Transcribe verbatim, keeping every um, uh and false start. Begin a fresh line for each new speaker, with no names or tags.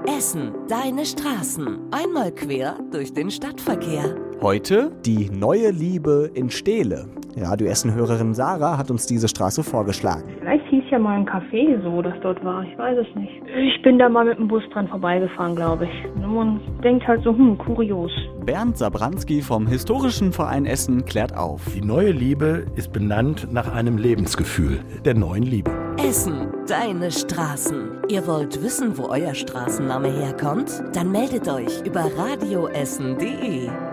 Essen, deine Straßen. Einmal quer durch den Stadtverkehr.
Heute die neue Liebe in Steele. Radio Essen-Hörerin Sarah hat uns diese Straße vorgeschlagen.
Vielleicht hieß ja mal ein Café so, das dort war. Ich weiß es nicht. Ich bin da mal mit dem Bus dran vorbeigefahren, glaube ich. Und man denkt halt so, hm, kurios.
Bernd Sabranski vom Historischen Verein Essen klärt auf.
Die neue Liebe ist benannt nach einem Lebensgefühl, der neuen Liebe.
Essen, deine Straßen. Ihr wollt wissen, wo euer Straßenname herkommt? Dann meldet euch über radioessen punkt de.